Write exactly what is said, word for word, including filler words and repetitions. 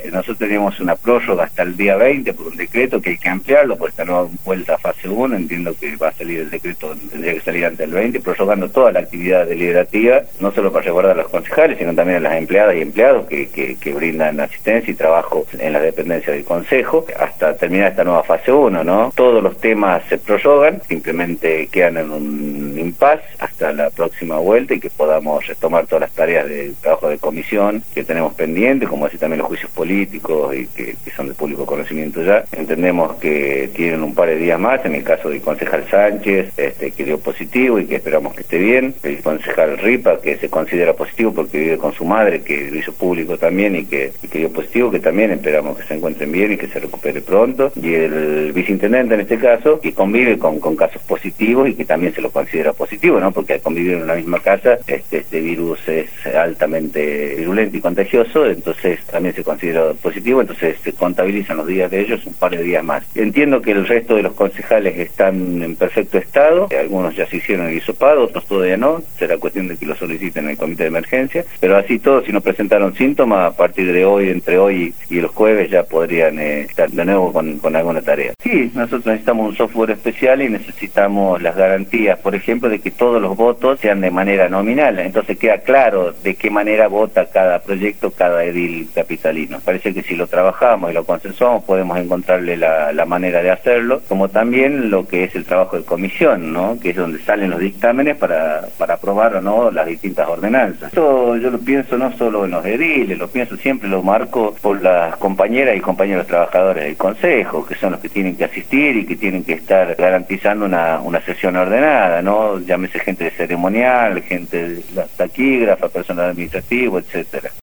Nosotros teníamos una prórroga hasta el día veinte por un decreto que hay que ampliarlo, pues está nueva vuelta a fase uno, entiendo que va a salir el decreto, tendría que salir antes del veinte, prorrogando toda la actividad deliberativa, no solo para resguardar a los concejales, sino también a las empleadas y empleados que, que, que brindan asistencia y trabajo en la dependencia del Consejo, hasta terminar esta nueva fase uno, ¿no? Todos los temas se prorrogan, simplemente quedan en un impasse hasta la próxima vuelta y que podamos retomar todas las tareas de trabajo de comisión que tenemos pendientes, como así también los juicios políticos y que, que son de público conocimiento ya. Entendemos que tienen un par de días más, en el caso del concejal Sánchez, este, que dio positivo y que esperamos que esté bien, el concejal Ripa, que se considera positivo porque vive con su madre, que lo hizo público también y que, y que dio positivo, que también esperamos que se encuentren bien y que se recupere pronto, y el viceintendente en este caso, que convive con, con casos positivos y que también se lo considera positivo, ¿no? Porque al convivir en la misma casa, este, este virus es altamente virulento y contagioso, entonces también se considera positivo, entonces se contabilizan los días de ellos un par de días más. Entiendo que el resto de los concejales están en perfecto estado, algunos ya se hicieron el hisopado, otros todavía no, será cuestión de que lo soliciten en el comité de emergencia, pero así todos, si no presentaron síntomas, a partir de hoy, entre hoy y los jueves ya podrían eh, estar de nuevo con, con alguna tarea. Sí, nosotros necesitamos un software especial y necesitamos las garantías, por ejemplo, de que todos los votos sean de manera nominal, entonces queda claro de qué manera vota cada proyecto, cada edil capitalino. Parece que si lo trabajamos y lo consensuamos podemos encontrarle la, la manera de hacerlo, como también lo que es el trabajo de comisión, ¿no? Que es donde salen los dictámenes para, para aprobar o no las distintas ordenanzas. Esto yo lo pienso no solo en los ediles, lo pienso siempre, lo marco por las compañeras y compañeros trabajadores del Consejo, que son los que tienen que asistir y que tienen que estar garantizando una, una sesión ordenada, ¿no? Llámese gente de ceremonial, gente de la taquígrafa, personal administrativo, etcétera.